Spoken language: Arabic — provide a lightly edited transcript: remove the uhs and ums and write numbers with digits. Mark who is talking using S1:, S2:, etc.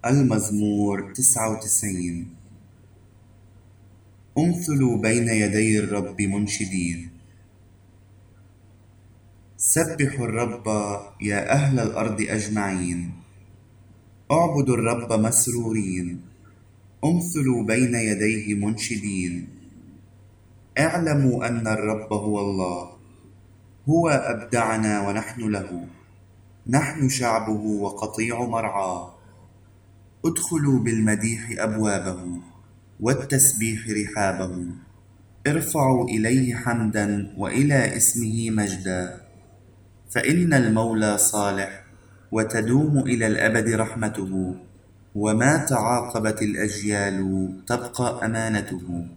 S1: المزمور 99. امثلوا بين يدي الرب منشدين. سبحوا الرب يا أهل الأرض أجمعين. اعبدوا الرب مسرورين. امثلوا بين يديه منشدين. اعلموا أن الرب هو الله. هو أبدعنا ونحن له. نحن شعبه وقطيع مرعاه. ادخلوا بالمديح أبوابه والتسبيح رحابه. ارفعوا إليه حمدا وإلى اسمه مجدا. فإن المولى صالح وتدوم إلى الأبد رحمته. وما تعاقبت الأجيال تبقى أمانته.